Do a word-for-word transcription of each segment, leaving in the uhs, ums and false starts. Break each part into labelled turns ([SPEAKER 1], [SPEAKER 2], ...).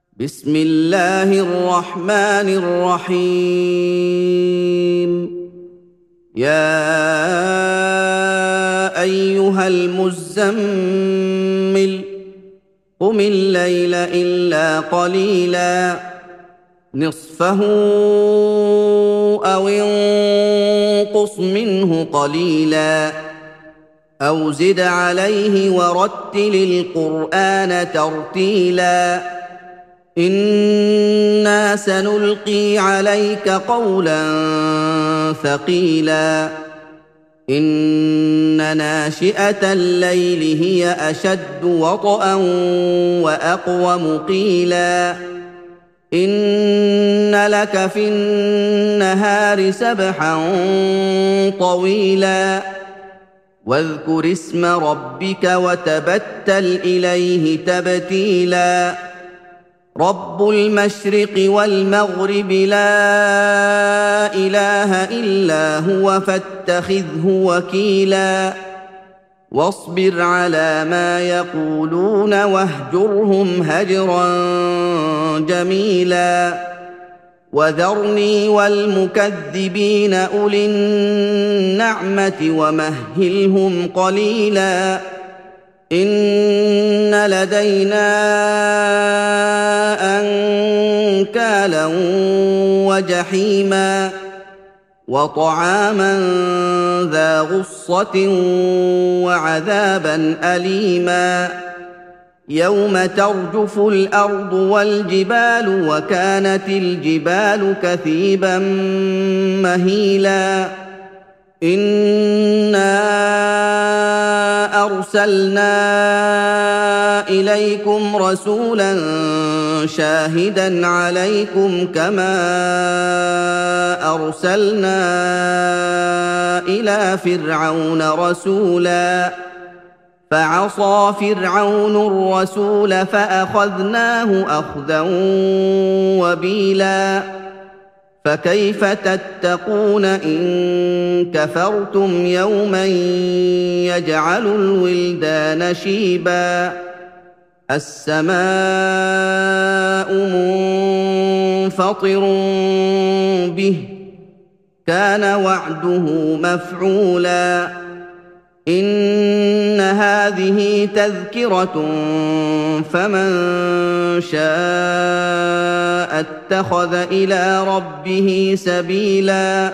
[SPEAKER 1] بسم الله الرحمن الرحيم. يا أيها المزمل قم الليل إلا قليلا نصفه أو انقص منه قليلا أو زد عليه ورتل القرآن ترتيلا إنا سنلقي عليك قولا ثقيلا إن ناشئة الليل هي أشد وطئا وأقوم قيلا إن لك في النهار سبحا طويلا واذكر اسم ربك وتبتل إليه تبتيلا رب المشرق والمغرب لا إله إلا هو فاتخذه وكيلا واصبر على ما يقولون واهجرهم هجرا جميلا وذرني والمكذبين أولي النعمة ومهلهم قليلا إن لدينا أنكالا وجحيما وطعاما ذا غصة وعذابا أليما يوم ترجف الأرض والجبال وكانت الجبال كثيبا مهيلا إنا أرسلنا إليكم رسولا شاهدا عليكم كما أرسلنا إلى فرعون رسولا فعصى فرعون الرسول فأخذناه أخذا وبيلا فكيف تتقون إن كفرتم يوما يجعل الولدان شيبا السماء منفطر به كان وعده مفعولا إن هذه تذكرة فمن شاء اتخذ إلى ربه سبيلا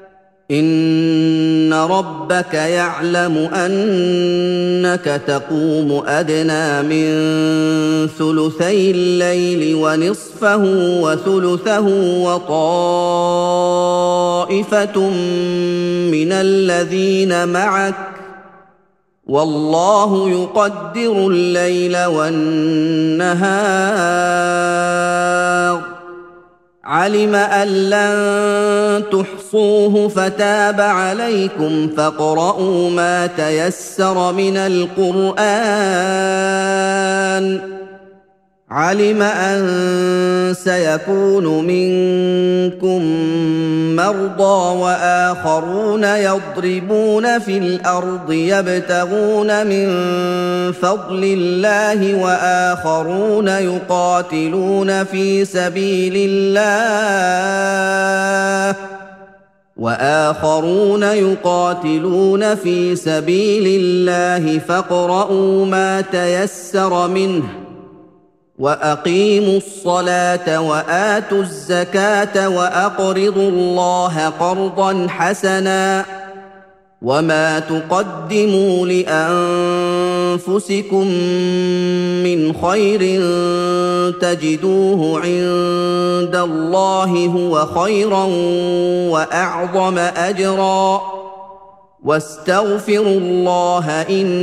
[SPEAKER 1] إن ربك يعلم أنك تقوم أدنى من ثلثي الليل ونصفه وثلثه وطائفة من الذين معك والله يقدر الليل والنهار علم أن لن تحصوه فتاب عليكم فاقرؤوا ما تيسر من القرآن علم أن سيكون منكم مرضى وآخرون يضربون في الأرض يبتغون من فضل الله وآخرون يقاتلون في سبيل الله وآخرون يقاتلون في سبيل الله فاقرؤوا ما تيسر منه وأقيموا الصلاة وآتوا الزكاة وأقرضوا الله قرضا حسنا وما تقدموا لأنفسكم من خير تجدوه عند الله هو خيرا وأعظم أجرا واستغفروا الله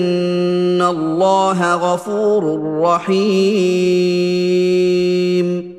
[SPEAKER 1] إن الله غفور رحيم